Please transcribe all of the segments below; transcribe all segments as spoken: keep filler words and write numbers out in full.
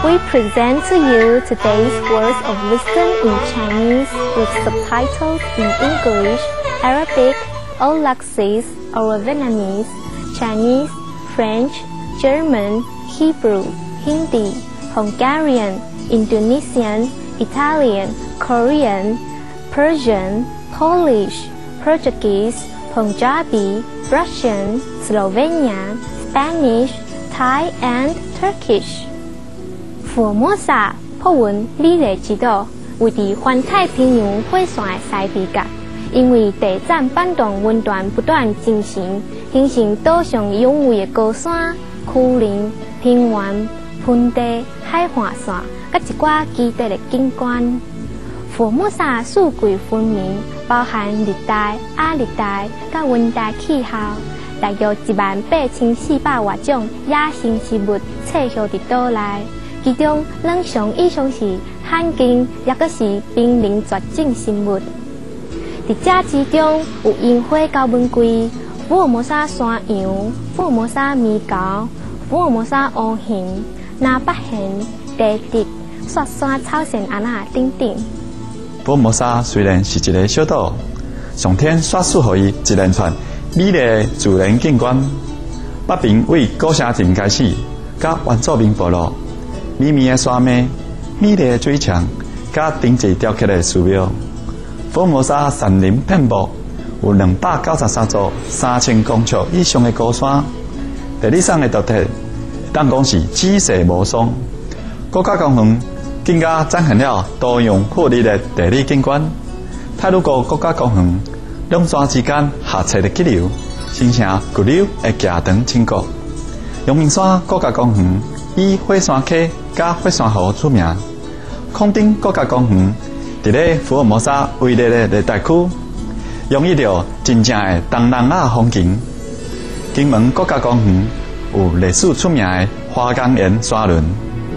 We present to you today's words of wisdom in Chinese with subtitles in English, Arabic, Old Laxis, or Vietnamese, Chinese, French, German, Hebrew, Hindi, Hungarian, Indonesian, Italian, Korean, Persian, Polish, Portuguese, Punjabi, Russian, Slovenian, Spanish, Thai, and Turkish. 福尔摩沙破文美丽之岛，位伫环太平洋火线的西北角。因为地震板段温段不断进行，形成岛上雄伟的高山、丘陵、平原、盆地、海岸线，甲一寡奇特的景观。福尔摩沙四季分明，包含热带、亚热带、甲温带气候。大约一万八千四百外种野生植物栖息伫岛内，其中两成以上是罕见，也阁是濒临绝种生物。伫这之中有樱花高文龟、福尔摩沙山羊、福尔摩沙米狗、福尔摩沙乌熊、南北熊、地滴、雪山草线安那等等。 福尔摩沙虽然是一个小岛，上天煞赐予伊一连串美丽的自然景观。北边为古城镇开始，甲原住民部落，绵绵的山脉、美丽的水墙，甲顶级雕刻的寺庙。福尔摩沙山林遍布，有两百九十三座三千公尺以上的高山。地理上的特点，当讲是姿势无双。国家公园更加展现了多样富丽的地理景观。太鲁阁国家公园两山之间下切的激流，形成巨流的骑长千国。阳明山国家公园以火山溪甲火山河出名。垦丁国家公园伫咧福尔摩沙威烈的热带区，拥有着真正的东南亚风情。金门国家公园有历史出名的花岗岩山轮。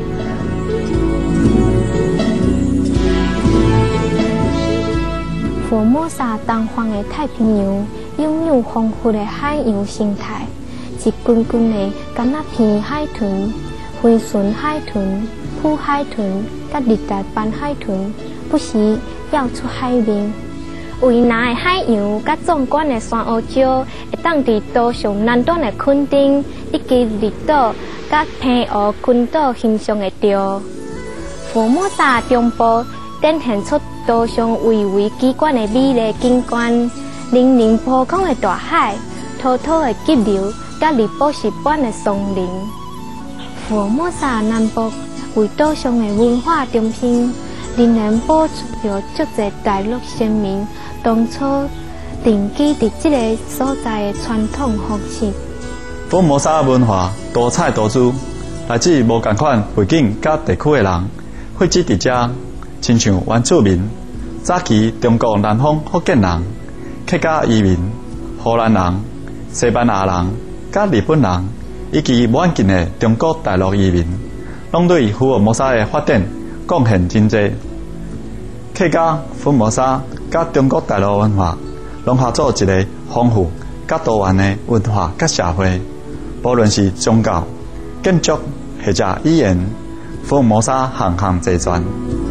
福尔摩沙东方的太平洋拥有丰富的海洋生态，一群群的甘纳片海豚、灰唇海豚、普海豚、甲热带斑海豚，不时跃出海面。蔚蓝的海洋甲壮观的珊瑚礁，会当伫岛上南端的垦丁以及离岛甲平湖群岛欣赏会到。福尔摩沙中部展现出岛上蔚为奇观的美丽景观，粼粼波光的大海、滔滔的急流，甲绿宝石般的松林。福尔摩沙南部为岛上的文化中心，仍然保持着足侪大陆先民当初定居伫这个所在的传统方式。 福尔摩沙文化多彩多姿，来自无同款背景甲地区的人汇集伫遮，亲像原住民、早期中国南方福建人、客家移民、荷兰人、西班牙人、甲日本人，以及无远近的中国大陆移民，拢对福尔摩沙的发展贡献真济。客家、福尔摩沙甲中国大陆文化融合做一个丰富甲多元的文化甲社会，无论是宗教、建筑或者语言，福尔摩沙项项齐全。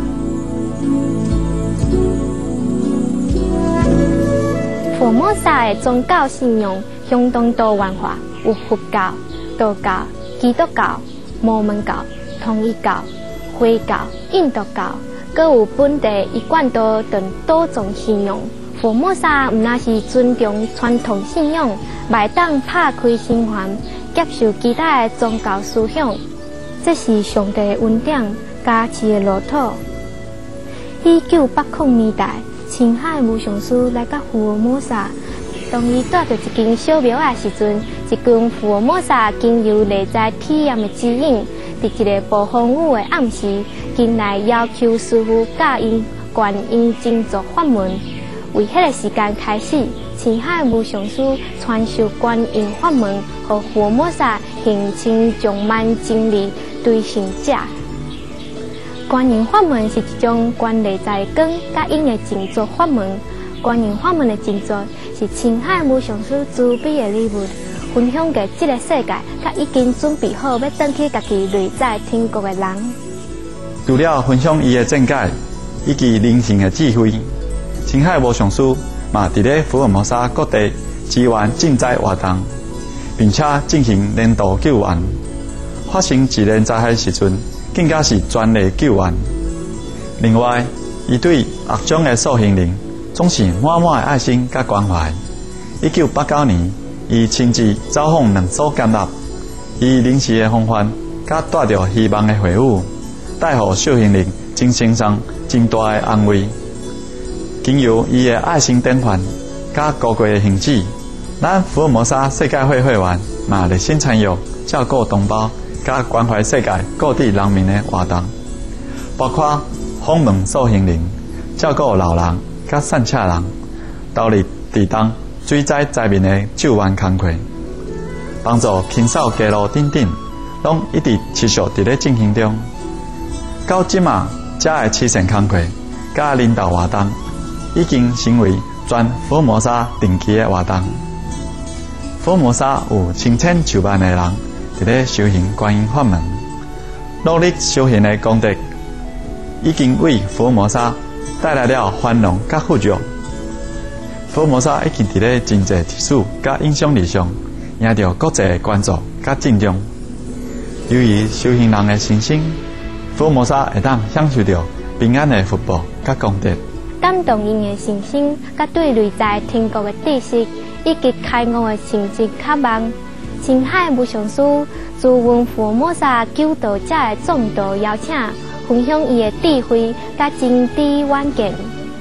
福尔摩沙的宗教信仰相当多元化，有佛教、道教、基督教、摩门教、统一教、回教、印度教，各有本地一贯道等多种信仰。福尔摩沙毋但是尊重传统信仰，嘛会当拍开心怀，接受其他的宗教思想。这是上帝的恩典，加持的路途。一九八零年代，青海无上师来到福尔摩沙，当伊带着一间小庙的时阵，一群福尔摩沙经由内在体验的指引，伫一个暴风雨的暗时，进来要求师傅教因观音静坐法门。为迄个时间开始，青海无上师传授观音法门，和福尔摩沙形成充满精力对行者。观音法门是一种观内在光甲因的静坐法门。观音法门的静坐是青海无上师慈悲的礼物，分享给这个世界，甲已经准备好要登去家己内在天国的人。 除了分享伊的见解以及灵性的智慧，青海无上师嘛伫咧福尔摩沙各地支援赈灾活动，并且进行年度救援。发生自然灾害时阵，更加是专利救援。另外，伊对恶种的受刑人总是满满的爱心甲关怀。一九八九年，伊亲自走访两所监狱，以临时的方法，甲带着希望的回舞，带予受刑人精神上真大的安慰。经由伊的爱心典范，甲高贵的行止，咱福尔摩沙世界会会员嘛热心参与照顾同胞，甲关怀世界各地人民的活动，包括访问受刑人、照顾老人甲散车人，投入地当水灾灾民的救援工作，帮助清扫街路等等，拢一直持续伫咧进行中。到即马，遮的慈善工作甲领导活动，已经成为全福尔摩沙定期的活动。福尔摩沙有成千上万的人伫咧修行观音法门，努力修行的功德，已经为福尔摩沙带来了繁荣甲富足。福尔摩沙已经伫咧经济提速甲影响力上赢得国际的关注甲敬重。由于修行人的信心，福尔摩沙会当享受到平安的福报甲功德。 感动因的信心，甲对内在天国的知识，以及开悟的成绩渴望。青海无上师自阮福尔摩沙救度者的众道邀请，分享伊的智慧甲真知远见。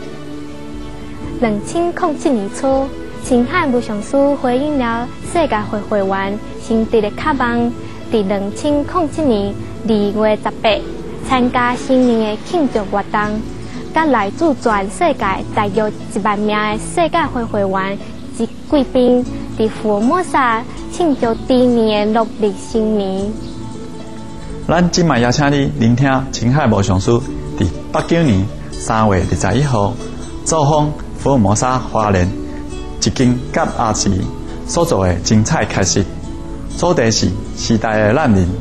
两千零七年初，青海无上师回应了世界会会员心地的渴望，伫两千零七年二月十八参加新年的庆祝活动，甲来自全世界大约一万名的世界会会员及贵宾，伫福尔摩沙庆祝猪年的农历新年。 咱今摆邀请你聆听青海无上师伫八九年三月二十一号造访福尔摩沙花莲一间甲阿寺所做的精彩开示，主题是时代的难民。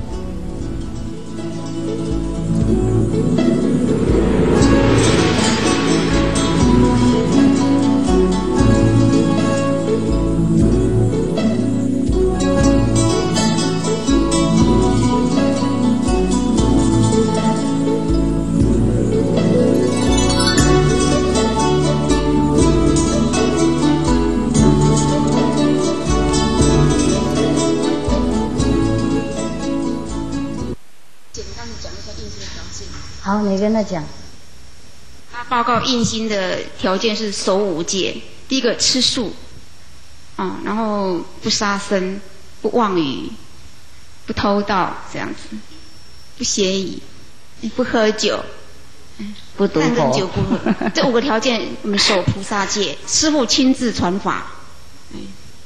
好，你跟他讲。 他报告印心的条件是守五戒，第一个吃素，啊、嗯，然后不杀生，不妄语，不偷盗，这样子，不邪淫，不喝酒， 不赌博，酒不喝。这五个条件，我们守菩萨戒，师父亲自传法。嗯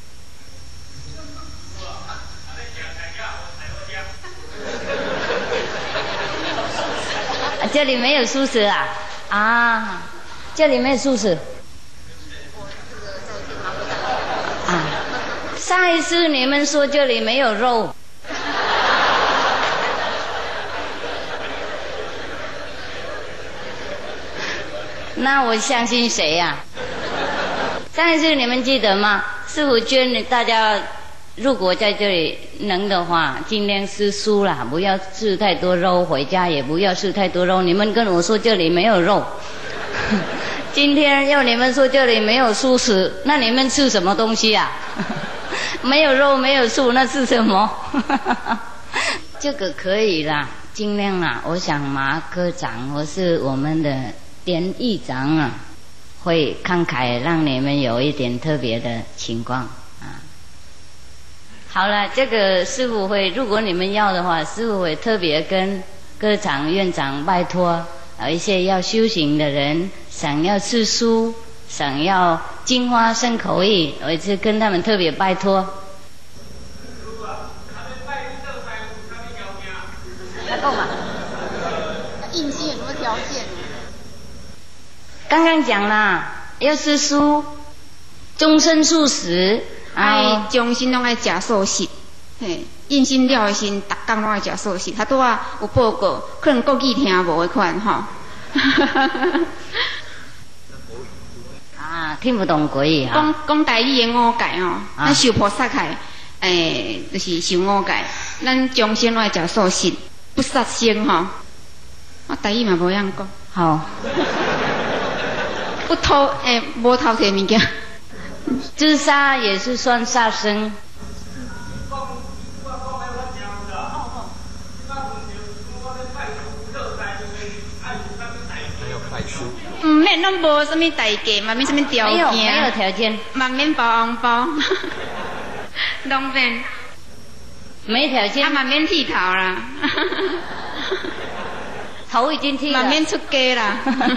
这里没有素食啊啊！这里没有素食啊！上一次你们说这里没有肉，那我相信谁呀、啊？上一次你们记得吗？师父劝大家，如果在这里能的话，尽量吃素啦，不要吃太多肉，回家也不要吃太多肉。你们跟我说这里没有肉，今天要你们说这里没有素食，那你们吃什么东西啊？没有肉，没有素，那是什么？这个可以啦，尽量啦。我想马科长或是我们的典狱长啊，会慷慨让你们有一点特别的情况。好了，这个师父会，如果你们要的话，师父会特别跟科长、院长拜托，有一些要修行的人，想要吃素，想要净化身口意，我一次跟他们特别拜托。那够吗？ 印心有什么条件？ 刚刚讲啦，要吃素，终身素食。 爱终身拢爱食素食， 嘿，印心了的心，逐工拢爱食素食。他拄啊有报告，可能国语听无的款吼。 啊，听不懂国语哈。 讲讲台语的五戒哦，咱、啊、受菩萨害，诶、欸，就是受五戒。咱终身拢爱食素食，不杀生吼。我台语嘛无样讲。 好。 不偷诶，无偷摕物件。 自杀也是算杀生。 唔免，拢无什么代价，嘛免什么条件。 没有，没有条件。 嘛免包红包，拢免。 没条件。 啊，嘛免剃头啦。 头已经剃了。 嘛免出家啦。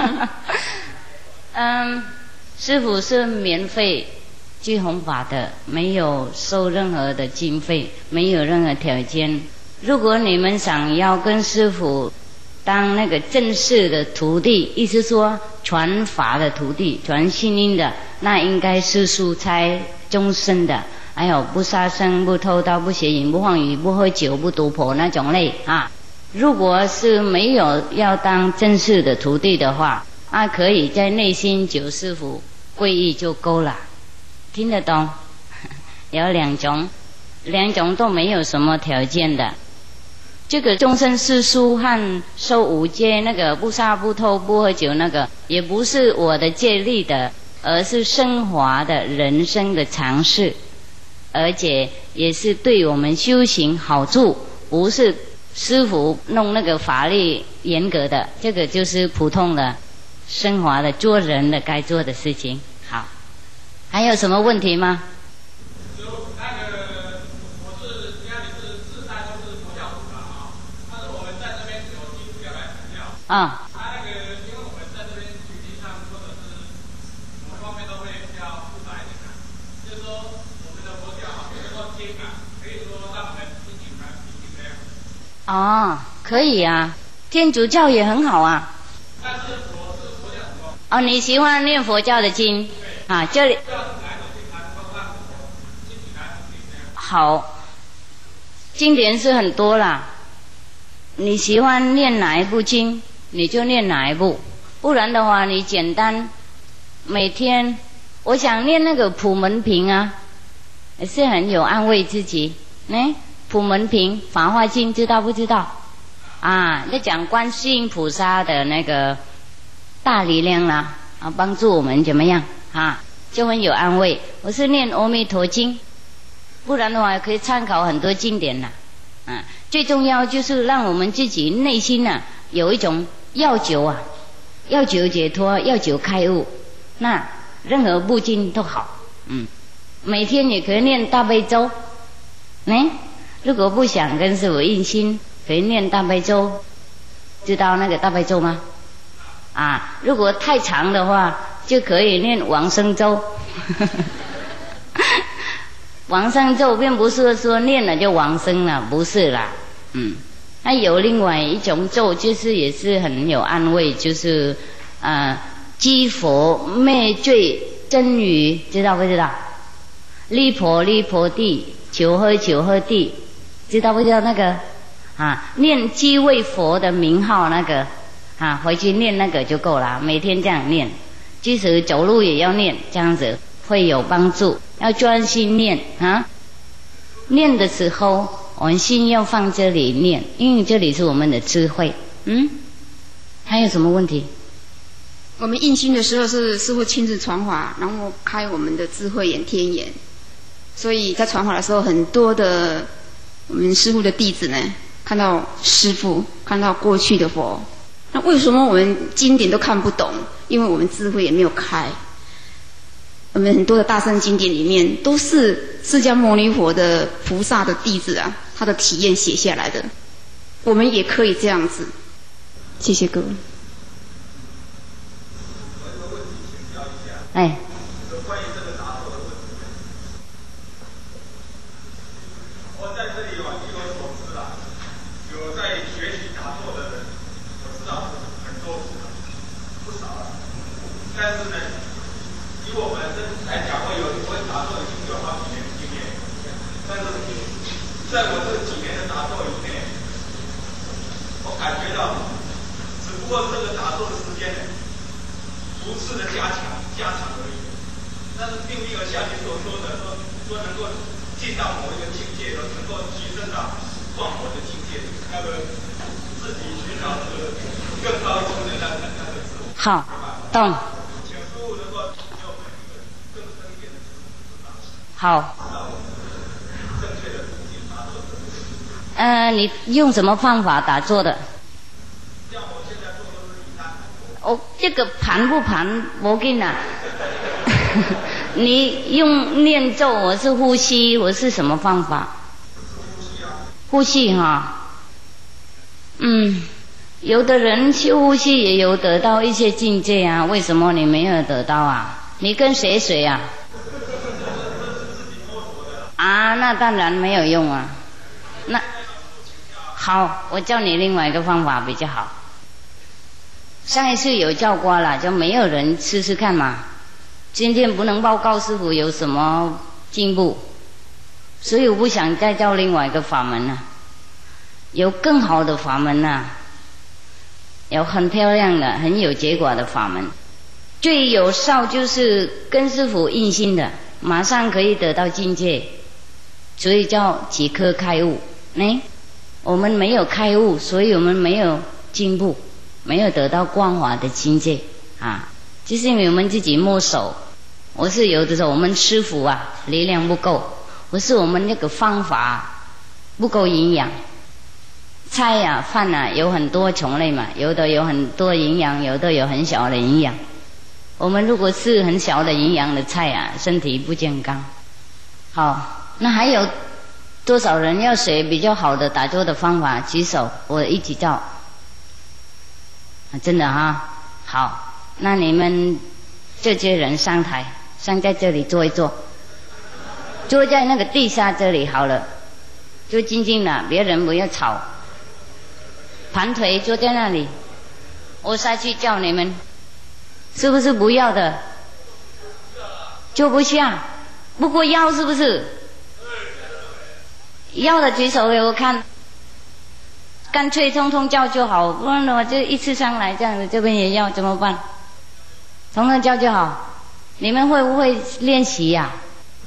嗯，师父是免费去弘法的，没有收任何的经费，没有任何条件。如果你们想要跟师父当那个正式的徒弟，意思说传法的徒弟，传心音的，那应该是蔬菜终身的，还有不杀生、不偷盗、不邪淫、不妄语、不喝酒、不赌博那种类啊。如果是没有要当正式的徒弟的话，啊，可以在内心求师父皈依就够了。听得懂？有两种，两种都没有什么条件的。这个终身世俗和受五戒，那个不杀不偷不喝酒，那个也不是我的戒律的，而是升华的人生的常识，而且也是对我们修行好处，不是师父弄那个法律严格的，这个就是普通的升华的做人的该做的事情。好，还有什么问题吗？啊。他那个，因为我们在这边举例上或者是什么方面都会比较复杂一点啊，就是说我们的佛教啊，比如说经啊，可以说让我们心情开心这样。哦，可以啊，天主教也很好啊。但是我是佛教什么？哦，你喜欢念佛教的经？啊，这里。好，经典是很多啦。你喜欢念哪一部经？你就念哪一部，不然的话，你简单每天，我想念那个普门品啊，也是很有安慰自己。哎，普门品、法华经知道不知道？啊，在讲观世音菩萨的那个大力量啦，啊，帮助我们怎么样啊，就很有安慰。我是念阿弥陀经，不然的话可以参考很多经典啦。啊，最重要就是让我们自己内心啊有一种要求啊，要求解脱，要求开悟，那任何部经都好。嗯，每天也可以念大悲咒。哎，如果不想跟师父印心，可以念大悲咒。知道那个大悲咒吗？啊，如果太长的话，就可以念往生咒。往生咒并不是说念了就往生了，不是啦。嗯，那有另外一种咒，就是也是很有安慰，就是呃，积佛灭罪真语，知道不知道？离婆离婆地，求喝求喝地，知道不知道那个？啊，念积位佛的名号那个，啊，回去念那个就够了，每天这样念，即使走路也要念，这样子会有帮助。要专心念啊！念的时候，我们心要放这里念，因为这里是我们的智慧。嗯，还有什么问题？ 我们印心的时候是师父亲自传法，然后开我们的智慧眼、天眼，所以在传法的时候，很多的我们师父的弟子呢，看到师父，看到过去的佛。那为什么我们经典都看不懂？因为我们智慧也没有开。我们很多的大乘经典里面都是释迦牟尼佛的菩萨的弟子啊，他的体验写下来的，我们也可以这样子。谢谢各位。 哎。 关于这个打坐的问题，我在这里有据我所知啊，有在学习打坐的人，我知道很多不少了，但是呢。以我本身来讲，我有我打坐已经有好几年的经验，但是在我这几年的打坐里面，我感觉到，只不过这个打坐的时间呢，逐次的加强、加强而已。但是并没有像你所说的说说能够进到某一个境界，能够提升到忘我的境界，那个自己寻找这个更高层的那个那个自我。 好，懂。 请师父能够给我们一个更深一点的指导。 好。 正确的途径打坐。 呃，你用什么方法打坐的？ 像我现在做的是以单盘坐。 哦，这个盘不盘，我跟你讲。你用念咒，我是呼吸，我是什么方法？呼吸哈，嗯，有的人去呼吸也有得到一些境界啊，为什么你没有得到啊？你跟谁学啊？啊，那当然没有用啊。那好，我教你另外一个方法比较好。上一次有教过了，就没有人试试看嘛。今天不能报告师父有什么进步，所以我不想再教另外一个法门了，有更好的法门啊，有很漂亮的、很有结果的法门。最有效就是跟师父印心的，马上可以得到境界，所以叫即刻开悟。哎，我们没有开悟，所以我们没有进步，没有得到光华的境界啊。就是因为我们自己摸手，我是有的时候我们师父啊力量不够，不是我们那个方法不够营养。菜呀、啊、饭啊有很多种类嘛，有的有很多营养，有的有很小的营养。我们如果是很小的营养的菜啊，身体不健康。好，那还有多少人要学比较好的打坐的方法？举手，我一起教。啊，真的哈，好。那你们这些人上台，上在这里坐一坐，坐在那个地下这里好了，就静静的，别人不要吵，盘腿坐在那里，我下去叫你们，是不是不要的？坐不下，不过要是不是？要的举手给我看，干脆通通叫就好，不然的话就一次上来这样子，这边也要怎么办？通通教就好。你们会不会练习呀、啊？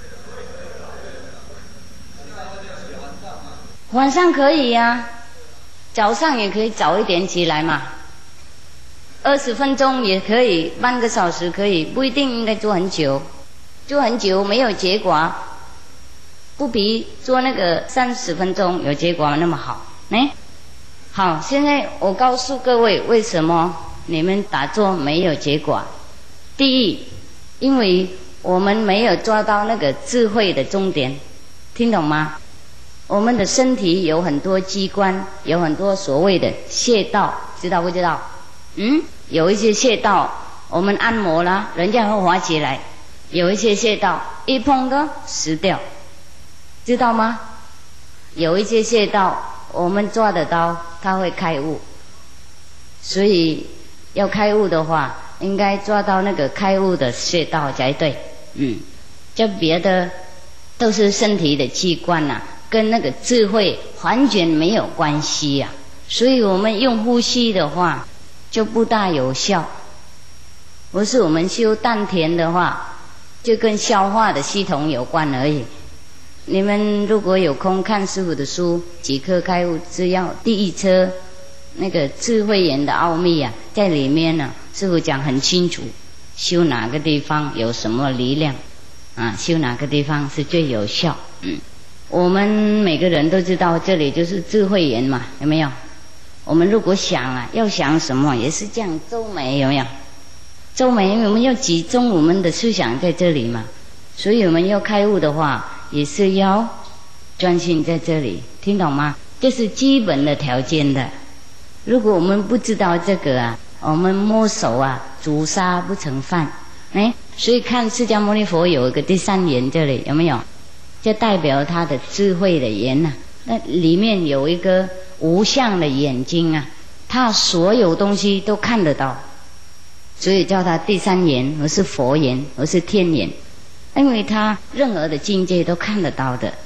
晚上可以呀、啊，早上也可以早一点起来嘛。二十分钟也可以，半个小时可以，不一定应该做很久。做很久没有结果，不比做那个三十分钟有结果那么好。哎，好，现在我告诉各位，为什么你们打坐没有结果？第一，因为我们没有抓到那个智慧的终点，听懂吗？我们的身体有很多机关，有很多所谓的穴道，知道不知道？嗯，有一些穴道我们按摩啦，人家会滑起来；有一些穴道一碰个死掉，知道吗？有一些穴道我们抓得到，它会开悟。所以要开悟的话，应该抓到那个开悟的穴道才对。嗯，这别的都是身体的器官啊，跟那个智慧完全没有关系呀、啊。所以我们用呼吸的话就不大有效。不是我们修丹田的话，就跟消化的系统有关而已。你们如果有空看师父的书《即刻开悟之要》第一册，那个智慧眼的奥秘啊，在里面呢，师父讲很清楚，修哪个地方有什么力量啊，修哪个地方是最有效。嗯，我们每个人都知道这里就是智慧眼嘛，有没有？我们如果想啊，要想什么也是这样皱眉，有没有？皱眉，因为我们要集中我们的思想在这里嘛，所以我们要开悟的话，也是要专心在这里，听懂吗？这是基本的条件的。如果我们不知道这个啊，我们摸手啊，煮沙不成饭。哎，所以看释迦牟尼佛有一个第三眼，这里有没有？就代表他的智慧的眼呐、啊。那里面有一个无相的眼睛啊，他所有东西都看得到，所以叫他第三眼，而是佛眼，而是天眼，因为他任何的境界都看得到的。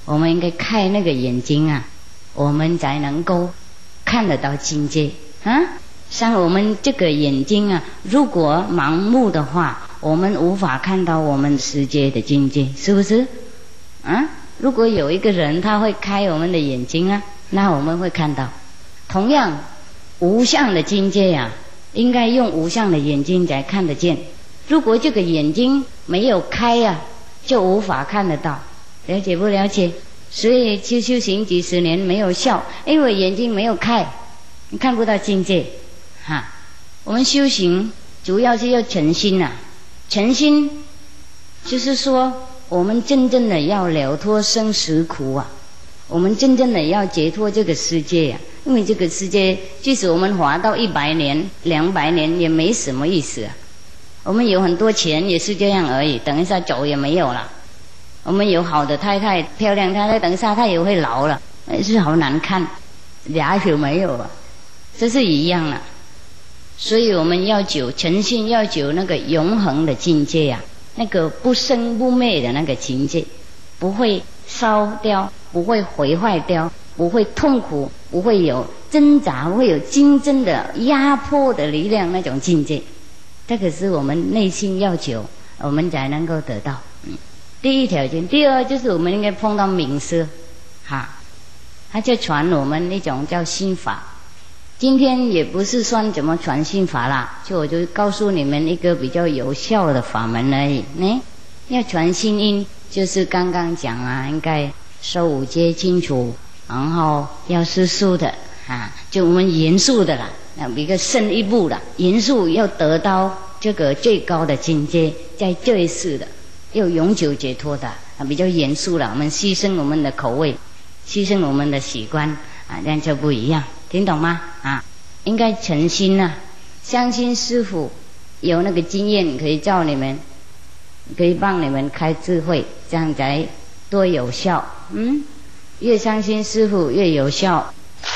我们应该开那个眼睛啊，我们才能够看得到境界啊。像我们这个眼睛啊，如果盲目的话，我们无法看到我们世界的境界，是不是？啊，如果有一个人他会开我们的眼睛啊，那我们会看到。同样，无相的境界啊，应该用无相的眼睛才看得见。如果这个眼睛没有开啊，就无法看得到。了解不了解？所以去修行几十年没有效，因为眼睛没有开，你看不到境界。哈，我们修行主要是要诚心啊，诚心就是说我们真正的要了脱生死苦啊，我们真正的要解脱这个世界啊，因为这个世界即使我们活到一百年、两百年也没什么意思啊。我们有很多钱也是这样而已，等一下走也没有了。我们有好的太太、漂亮太太，等一下她也会老了，是好难看，俩就没有了，这是一样的。所以我们要求诚心，要求那个永恒的境界啊，那个不生不灭的那个境界，不会烧掉，不会毁坏掉，不会痛苦，不会有挣扎，不会有竞争的压迫的力量，那种境界，这个是我们内心要求，我们才能够得到。嗯，第一条件。第二就是我们应该碰到名师，哈，他就传我们那种叫心法。今天也不是算怎么传心法啦，就我就告诉你们一个比较有效的法门而已。呢，要传心音，就是刚刚讲啊，应该受五戒清楚，然后要吃素的啊，就我们严肃的啦，那比个深一步啦，严肃要得到这个最高的境界，在这一世的，要永久解脱的啊，比较严肃了。我们牺牲我们的口味，牺牲我们的习惯啊，这样就不一样。听懂吗？啊，应该诚心啊，相信师父有那个经验可以教你们，可以帮你们开智慧，这样才多有效。嗯，越相信师父越有效。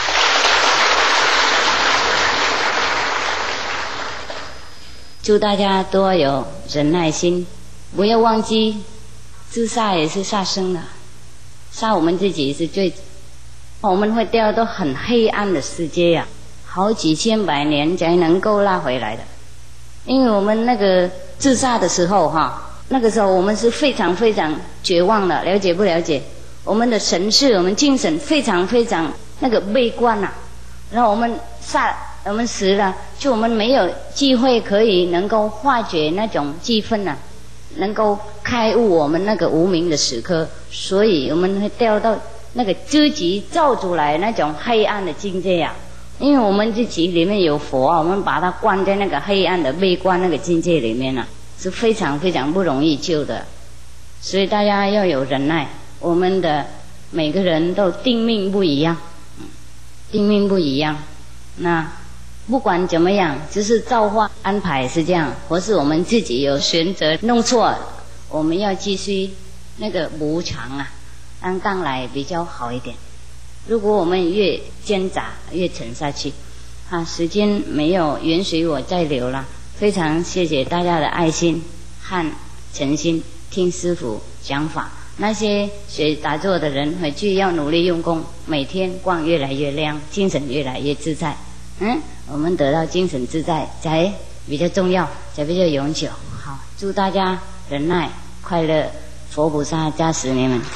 祝大家多有忍耐心，不要忘记自杀也是杀生的，杀我们自己是最。我们会掉到很黑暗的世界呀、啊，好几千百年才能够拉回来的。因为我们那个自杀的时候哈，那个时候我们是非常非常绝望的，了解不了解？我们的神识，我们精神非常非常那个悲观呐、啊。然后我们杀，我们死了，就我们没有机会可以能够化解那种气氛呐、啊，能够开悟我们那个无明的时刻，所以我们会掉到那个自己造出来那种黑暗的境界呀、啊，因为我们自己里面有佛啊，我们把它关在那个黑暗的悲观那个境界里面啊，是非常非常不容易救的。所以大家要有忍耐，我们的每个人都定命不一样，定命不一样。那不管怎么样，就是造化安排是这样，或是我们自己有选择弄错，我们要继续那个无常啊。让将来比较好一点。如果我们越挣扎越沉下去，啊，时间没有允许我再留了。非常谢谢大家的爱心和诚心听师父讲法。那些学打坐的人回去要努力用功，每天光越来越亮，精神越来越自在。嗯，我们得到精神自在才比较重要，才比较永久。好，祝大家忍耐快乐，佛菩萨加持你们。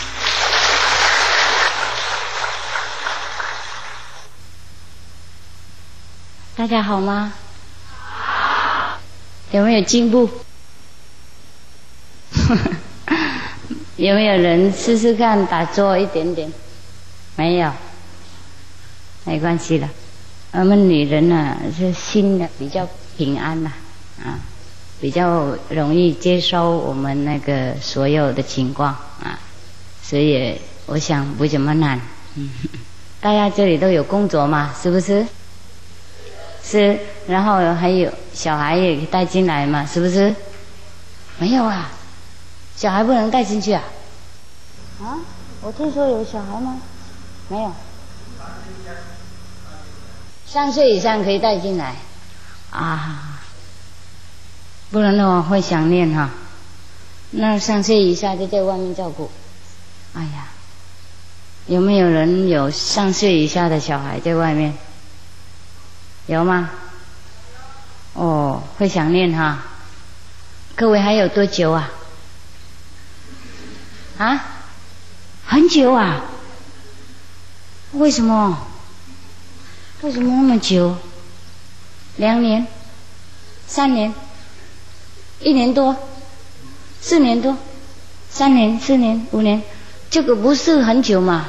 大家好吗？好。有没有进步？有没有人试试看打坐一点点？没有，没关系了。我们女人啊，是心的比较平安呐、啊，啊，比较容易接受我们那个所有的情况啊，所以我想不怎么难。嗯，大家这里都有工作嘛，是不是？是，然后还有小孩也带进来嘛，是不是？没有啊，小孩不能带进去啊？啊，我听说有小孩吗？没有。三岁以上可以带进来啊，不然的话会想念哈。那三岁以下就在外面照顾。哎呀， 有没有人有三岁以下的小孩在外面？有吗？哦，会想念哈。各位还有多久啊？啊？很久啊？为什么？为什么那么久？两年？三年？一年多？四年多？三年？四年？五年？这个不是很久嘛？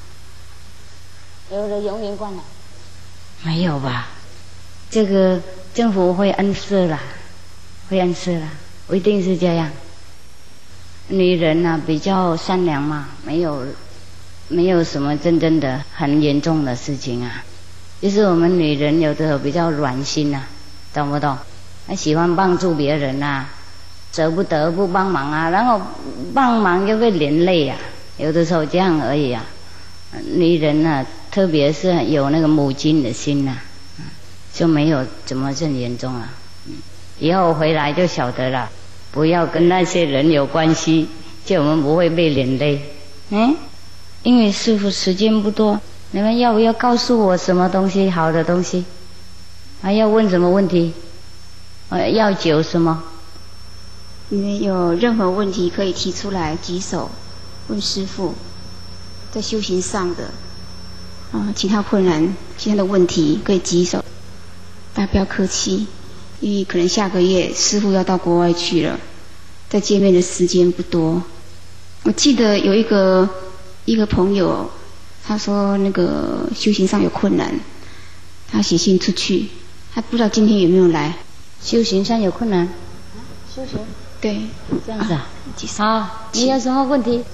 有的永远关了？没有吧？这个政府会暗示啦，会暗示啦，一定是这样。女人啊比较善良嘛，没有没有什么真正的很严重的事情啊。就是我们女人有的时候比较软心啊，懂不懂？她喜欢帮助别人啊，舍不得不帮忙啊，然后帮忙就会连累啊，有的时候这样而已啊。女人啊，特别是有那个母亲的心啊，就没有怎么这么严重啊。以后回来就晓得了，不要跟那些人有关系，就我们不会被连累。嗯，因为师父时间不多，你们要不要告诉我什么东西好的东西？还要问什么问题？呃，要酒什么？ 你们有任何问题可以提出来，举手问师父。在修行上的啊，其他困难、其他的问题可以举手，大家不要客气，因为可能下个月师父要到国外去了，再见面的时间不多。我记得有一个一个朋友，他说那个修行上有困难，他写信出去，他不知道今天有没有来。 修行上有困难？修行？ 对， 这样子啊。 好， 好，你有什么问题？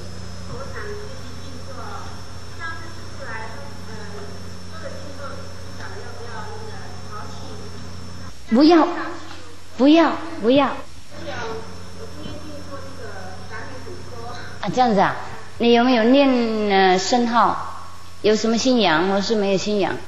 不要，不要，不要。啊，这样子啊？你有没有念呃圣号？有什么信仰或是没有信仰？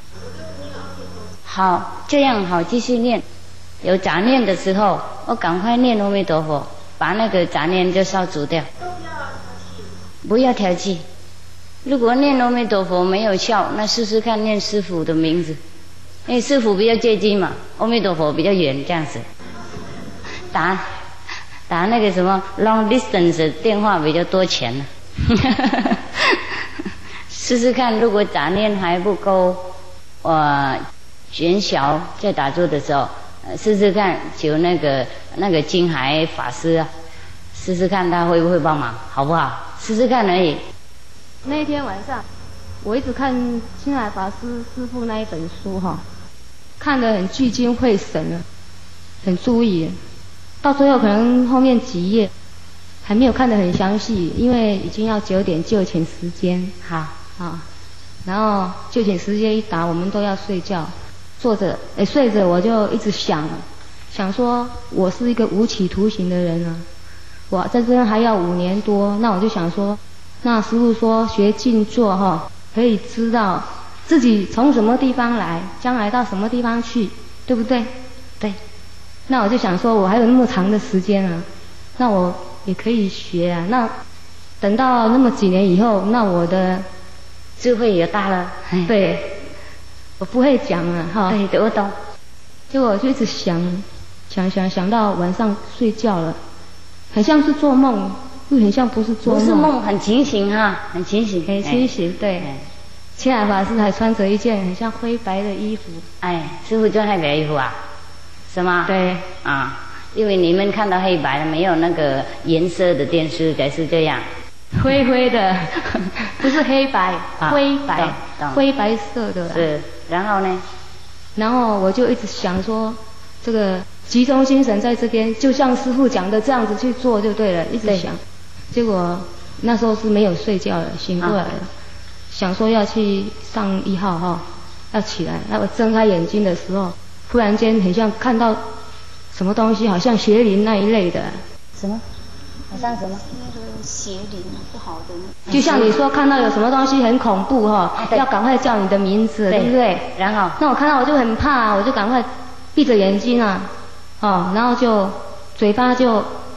好，这样好，继续念。有杂念的时候，我赶快念阿弥陀佛，把那个杂念就消除掉。不要调剂。如果念阿弥陀佛没有效，那试试看念师父的名字。因为师父比较接近嘛，阿弥陀佛比较远，这样子。打打那个什么 long distance 电话比较多钱呢、啊。试试看，如果杂念还不够，呃，减小，在打坐的时候，呃、试试看求那个那个金海法师啊，试试看他会不会帮忙，好不好？试试看而已。 那一天晚上，我一直看青海法师师父那一本书哈，看得很聚精会神了，很注意。到最后可能后面几页还没有看得很详细，因为已经要九点就寝时间。 好， 啊，然后就寝时间一打，我们都要睡觉。坐着，哎，睡着我就一直想，想说我是一个无期徒刑的人啊，我在这边还要五年多，那我就想说，那师父说学静坐哈，可以知道自己从什么地方来，将来到什么地方去，对不对？对。那我就想说，我还有那么长的时间啊，那我也可以学啊。那等到那么几年以后，那我的智慧也大了。 对，我不会讲了哈。 对，我懂。 结果我就一直想，想想想到晚上睡觉了，很像是做梦，又很像不是做梦。 不是梦，很清醒哈，很清醒。 很清醒，对。哎青海法师还穿着一件很像灰白的衣服。 哎，师父穿黑白衣服啊？是吗？ 对。 啊，因为你们看到黑白的，没有那个颜色的电视才是这样。 灰灰的，不是黑白，啊、灰白，灰白色的。 是，然后呢？ 然后我就一直想说，这个集中精神在这边，就像师父讲的这样子去做就对了，一直想。结果那时候是没有睡觉了，醒过来了。啊想说要去上一号哈，要起来。那我睁开眼睛的时候，忽然间很像看到什么东西，好像邪灵那一类的。 什么？好像什么？ 那个邪灵不好的。 就像你说看到有什么东西很恐怖哈，啊、要赶快叫你的名字， 对, 对不对？ 然后， 那我看到我就很怕，我就赶快闭着眼睛啊，哦，然后就嘴巴就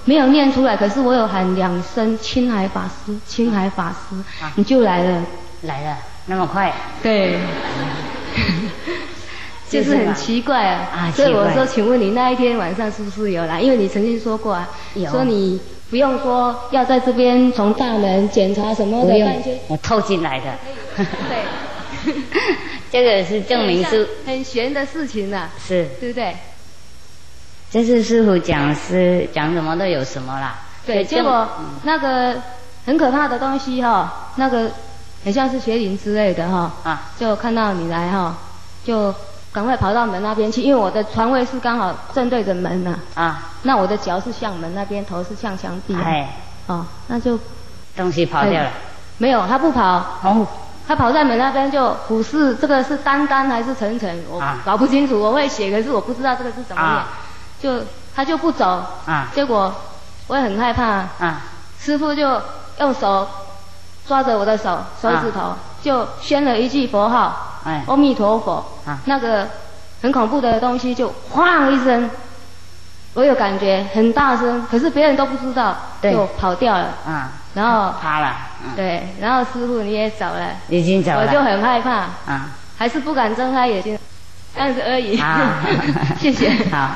没有念出来，可是我有喊两声青海法师，青海法师， 啊、 你就来了， 来了，那么快？ 对，就是很奇怪啊。 啊， 所以我说，请问你那一天晚上是不是有来？因为你曾经说过啊， 有说你不用说要在这边从大门检查什么的， 不用，我偷进来的。 对， 这个是证明是很玄的事情啊， 是， 对不对？ 这是师父讲是讲什么都有什么啦。 对，结果、嗯、那个很可怕的东西哈、哦，那个很像是邪灵之类的哈、哦，啊，就看到你来哈、哦，就赶快跑到门那边去，因为我的床位是刚好正对着门呐、啊，啊，那我的脚是向门那边，头是向墙壁、啊，哎，哦，那就东西跑掉了， 没有，他不跑， 哦。 他跑在门那边就虎视，这个是丹丹还是晨晨，我搞不清楚。我会写，可是我不知道这个是怎么念。啊、就他就不走，啊、结果我也很害怕。啊、师父就用手抓着我的手手指头，啊、就宣了一句佛号，哎、阿弥陀佛。啊、那个很恐怖的东西就晃一声，我有感觉很大声，可是别人都不知道，就跑掉了。啊然后趴了， 嗯、对，然后师父你也走了， 已经走了， 我就很害怕， 啊， 还是不敢睁开眼睛，这样子而已。啊、谢谢。 好，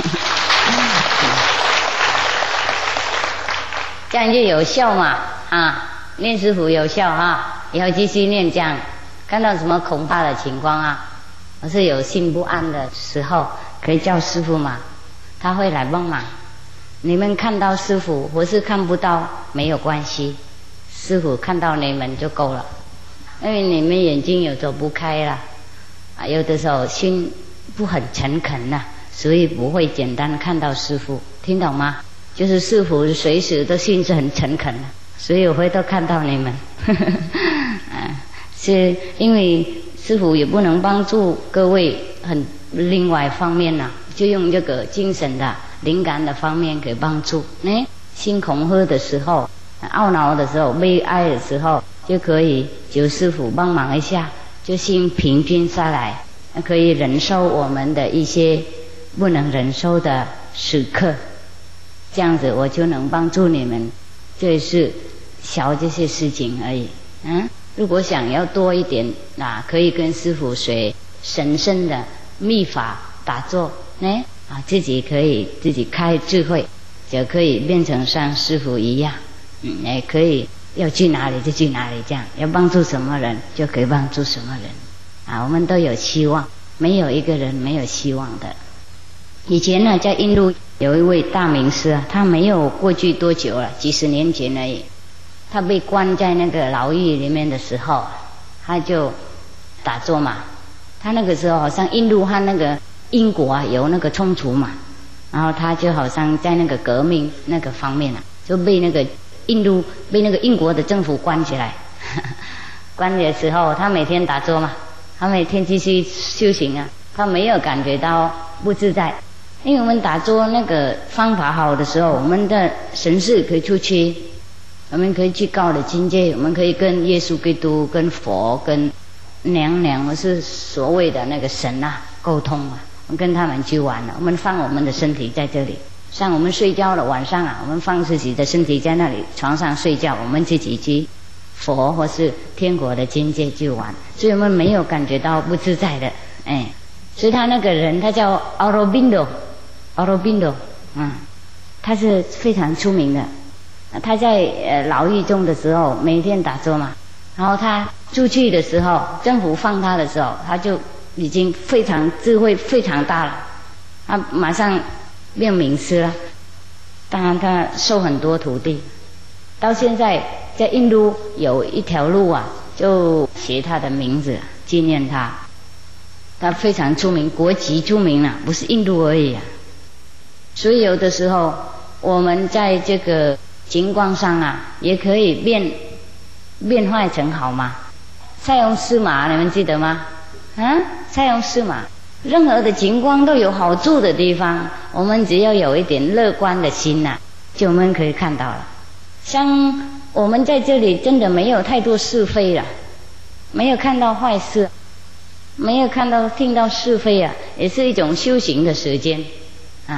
这样就有效嘛，啊，念师父有效哈，以后继续念这样，看到什么恐怕的情况啊，或是有心不安的时候，可以叫师父嘛，他会来帮忙。你们看到师父，或是看不到没有关系，师父看到你们就够了，因为你们眼睛有走不开了，啊，有的时候心不很诚恳呐、啊，所以不会简单看到师父，听懂吗？就是师父随时都心是很诚恳的，所以我会都看到你们，啊，是因为师父也不能帮助各位很另外方面呐、啊，就用这个精神的。灵感的方面给帮助，哎，心恐吓的时候、懊恼的时候、悲哀的时候，就可以求师父帮忙一下，就心平均下来，可以忍受我们的一些不能忍受的时刻，这样子我就能帮助你们。这是小这些事情而已。嗯，如果想要多一点，那可以跟师父学神圣的秘法打坐，哎。啊，自己可以自己开智慧，就可以变成像师父一样，嗯，也可以要去哪里就去哪里，这样要帮助什么人就可以帮助什么人。啊，我们都有希望，没有一个人没有希望的。以前呢，在印度有一位大名师啊，他没有过去多久了，几十年前而已。他被关在那个牢狱里面的时候，他就打坐嘛。他那个时候好像印度和那个英国啊有那个冲突嘛，然后他就好像在那个革命那个方面啊，就被那个印度被那个英国的政府关起来。关的时候，他每天打坐嘛，他每天继续修行啊，他没有感觉到不自在。因为我们打坐那个方法好的时候，我们的神识可以出去，我们可以去高的境界，我们可以跟耶稣基督、跟佛、跟娘娘，或是所谓的那个神啊沟通嘛。我们跟他们去玩了，我们放我们的身体在这里，像我们睡觉了晚上啊，我们放自己的身体在那里床上睡觉，我们自己去佛或是天国的境界去玩，所以我们没有感觉到不自在的，哎，所以他那个人他叫 Aurobindo，Aurobindo， 嗯，他是非常出名的。他在呃牢狱中的时候，每天打坐嘛，然后他出去的时候，政府放他的时候，他就已经非常智慧非常大了，他马上变名师了。当然他收很多徒弟，到现在在印度有一条路啊，就写他的名字纪念他。他非常出名，国际出名啊，不是印度而已啊。所以有的时候我们在这个情况上啊，也可以变变坏成好嘛。塞翁失马，你们记得吗？啊，塞翁失马，任何的情况都有好处的地方，我们只要有一点乐观的心呐、啊，就我们可以看到了。像我们在这里真的没有太多是非了，没有看到坏事，没有看到听到是非啊，也是一种修行的时间啊。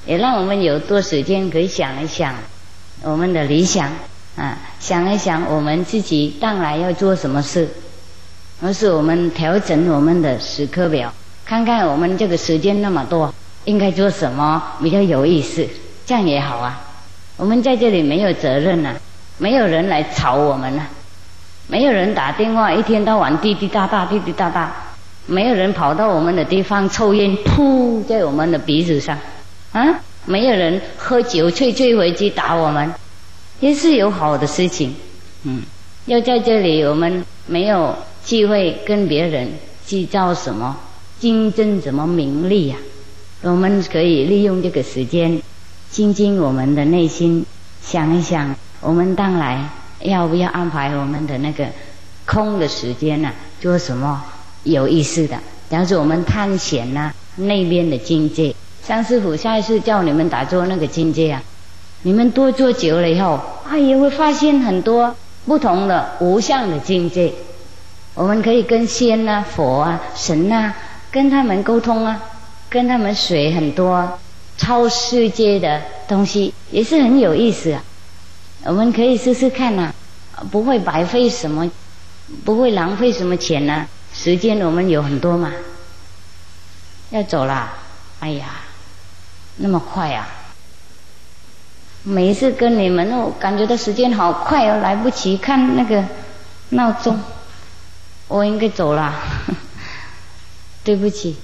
也让我们有多时间可以想一想我们的理想啊，想一想我们自己将来要做什么事，而是我们调整我们的时刻表，看看我们这个时间那么多，应该做什么比较有意思，这样也好啊。我们在这里没有责任啊，没有人来吵我们啊，没有人打电话一天到晚滴滴答答滴滴答答，没有人跑到我们的地方抽烟噗在我们的鼻子上啊，没有人喝酒醉醉回去打我们，也是有好的事情。嗯，要在这里我们没有机会跟别人计较什么竞争什么名利啊，我们可以利用这个时间静静我们的内心，想一想我们将来要不要安排我们的那个空的时间啊，做什么有意思的，假如说我们探险啊那边的境界，像师父下一次叫你们打坐那个境界啊，你们多做久了以后，哎也会发现很多不同的无相的境界，我们可以跟仙啊佛啊神啊跟他们沟通啊，跟他们学很多超世界的东西，也是很有意思啊。我们可以试试看啊，不会白费什么，不会浪费什么钱啊，时间我们有很多嘛。要走啦，哎呀那么快啊，每一次跟你们我感觉到时间好快哦，来不及看那个闹钟，我应该走啦对不起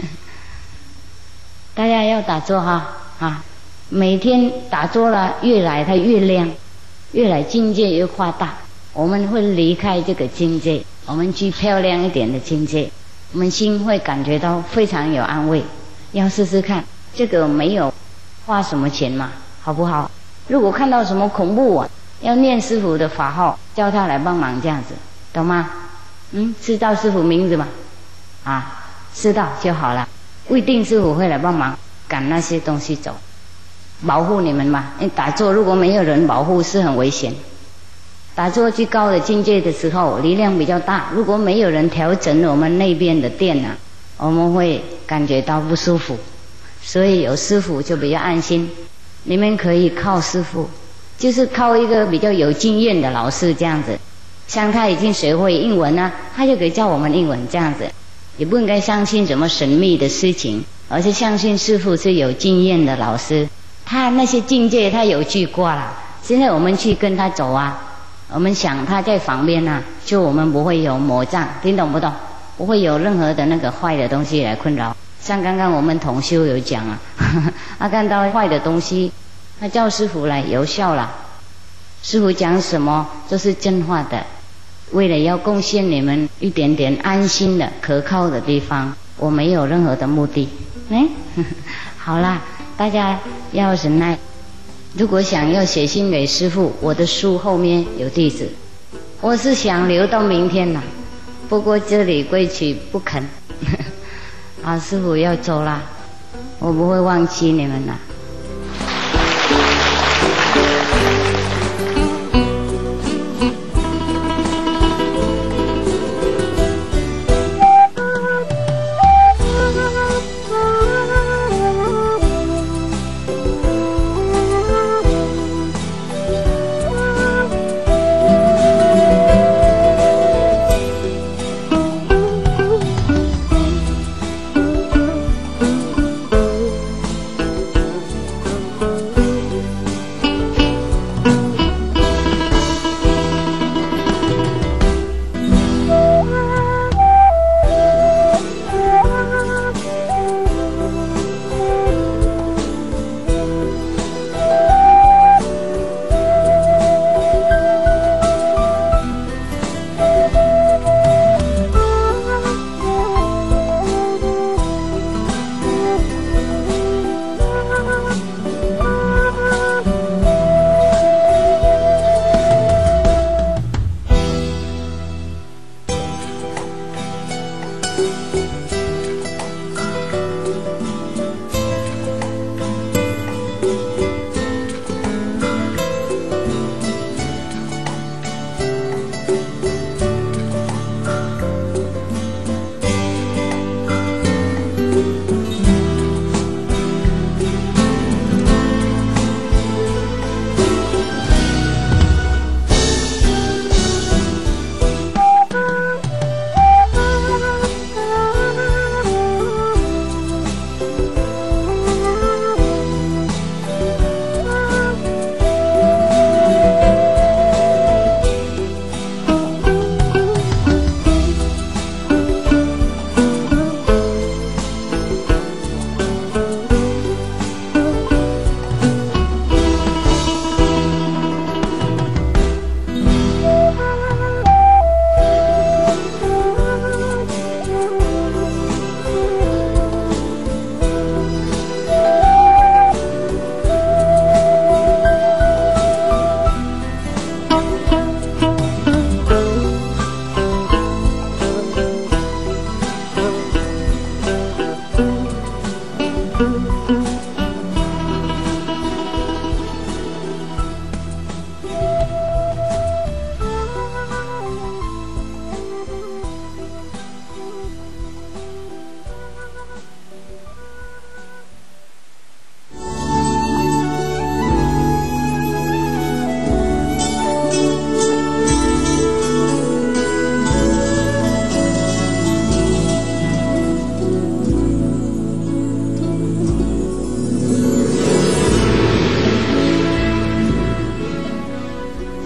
大家要打坐哈啊！每天打坐了，越来它越亮，越来境界越扩大。我们会离开这个境界，我们去漂亮一点的境界，我们心会感觉到非常有安慰。要试试看，这个没有花什么钱嘛，好不好？如果看到什么恐怖啊，要念师父的法号，叫他来帮忙，这样子，懂吗？嗯，知道师父名字吗？啊，知道就好了。不一定师父会来帮忙赶那些东西走，保护你们嘛。因为打坐如果没有人保护是很危险。打坐最高的境界的时候力量比较大，如果没有人调整我们那边的电啊，我们会感觉到不舒服。所以有师父就比较安心，你们可以靠师父，就是靠一个比较有经验的老师这样子，像他已经学会英文啊，他就可以教我们英文这样子。也不应该相信什么神秘的事情，而是相信师父是有经验的老师，他那些境界他有去过了，现在我们去跟他走啊，我们想他在旁边啊，就我们不会有魔障，听懂不懂？不会有任何的那个坏的东西来困扰。像刚刚我们同修有讲啊，他看到坏的东西，他叫师父来有效了，师父讲什么都是真话的，为了要贡献你们一点点安心的可靠的地方，我没有任何的目的。哎，好啦，大家要忍耐。如果想要写信给师父，我的书后面有地址。我是想留到明天啦，不过这里规矩不肯啊，师父要走啦，我不会忘记你们啦。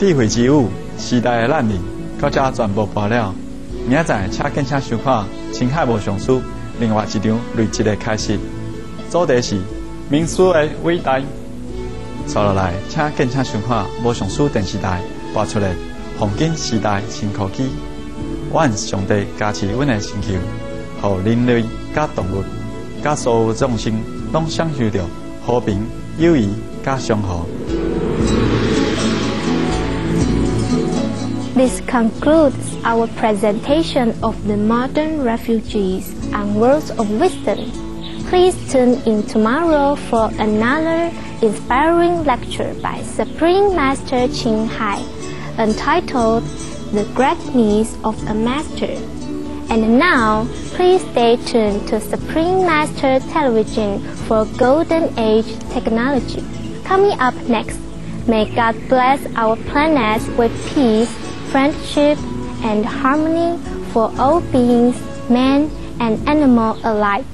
聚会之舞，时代的咱们到这全部播了。明仔载请更请收看《青海无上书》另外一场累积的开始，主题是民主的伟大。接落来，请更请收看无上书电视台播出的《黄金时代新科技》。愿上帝加持阮的星球，互人类、甲动物、甲所有众生，拢享受到和平、友谊、甲祥和。 This concludes our presentation of the modern refugees and words of wisdom. Please tune in tomorrow for another inspiring lecture by Supreme Master Ching Hai, entitled The Greatness of a Master. And now, please stay tuned to Supreme Master Television for Golden Age technology. Coming up next, may God bless our planet with peace, friendship, and harmony for all beings, men and animals alike.